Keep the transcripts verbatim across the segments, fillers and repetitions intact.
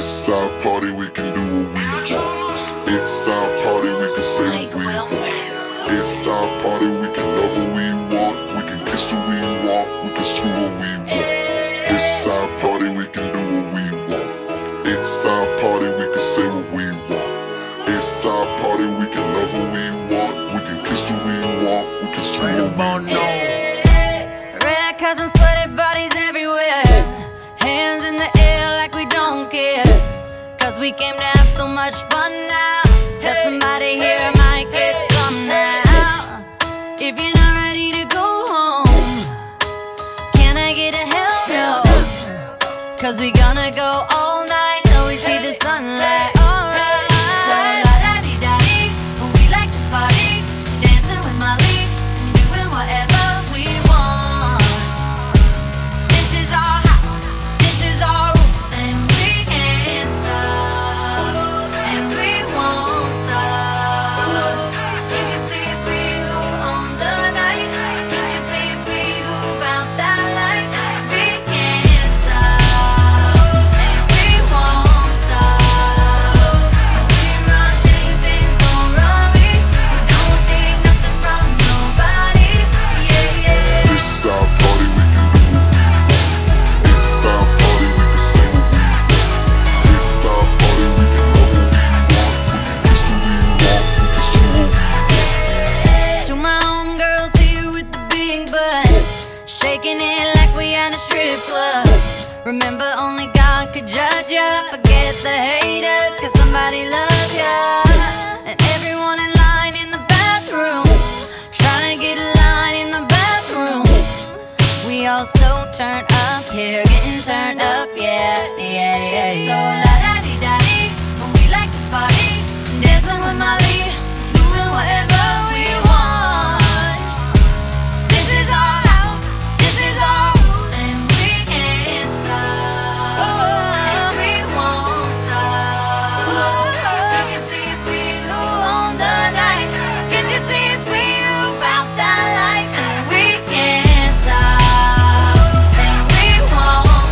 It's our party, we can do what we want. It's our party, we can say what we want. It's our party, we can love what we want. We can kiss who we want, we can screw what we want. It's our party, we can do what we want. It's our party, we can say what we want. It's our party, we can love what we want. We can kiss who we want, we can screw what we want. Red cousins, sweaty bodies everywhere. Hands in the air like we don't care. Cause we came to have so much fun now that somebody here might get some now. If you're not ready to go home, can I get a hell no? Cause we gonna go all night till we see the sunlight. Alright. So la-da-dee-da-dee, we like to party, dancing with Molly, doing whatever we want. This is our house, this is our rules, and we can't stop, and we won't stop. Can't you see it's we who own the night? Can't you see it's we who found that light? We can't stop, and we won't stop. We run things, things gon' run. We don't take nothing from nobody. Yeah, yeah. It's our party, we can do what we want. It's our party, we can say what we want. It's our party, we can love what we want. We can kiss who we want, we can screw what we want. To my homegirls here with the big butt, shaking it like we at a strip club. Remember, only God could judge ya. Forget the haters, cause somebody loves ya. And everyone in line in the bathroom, trying to get a line in the bathroom. We all so turned up here, getting turned up, yeah, yeah, yeah, yeah. So la-da-dee-da-dee, we like to party, dancing with Molly, doing whatever we want. This is our house, this is our rules, and we can't stop, and we won't stop. Can't you see it's we who own the night? Can't you see it's we who found that light? And we can't stop, and we won't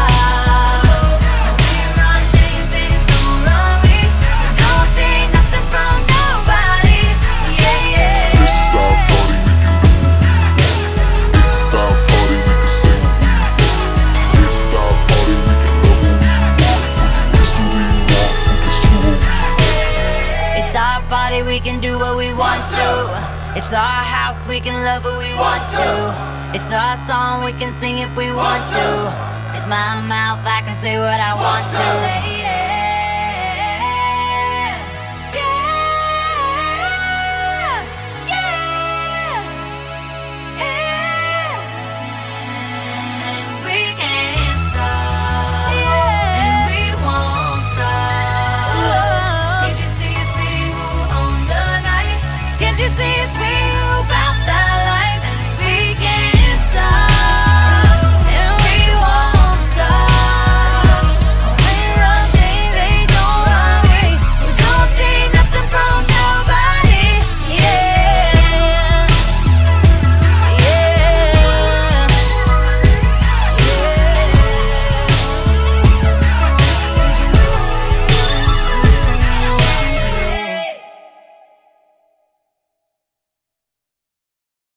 stop. We run things, things gon' run. We don't take nothing from nobody. Yeah, yeah. It's our party, we can do what we want. It's our party, we can say what we want. It's our party, we can love what we want. We can kiss who we want, we can screw what we want. It's our party, we can do what we want to. It's our house, we can love what we want to. It's our song, we can sing if we want to. It's my mouth, I can say what I want to.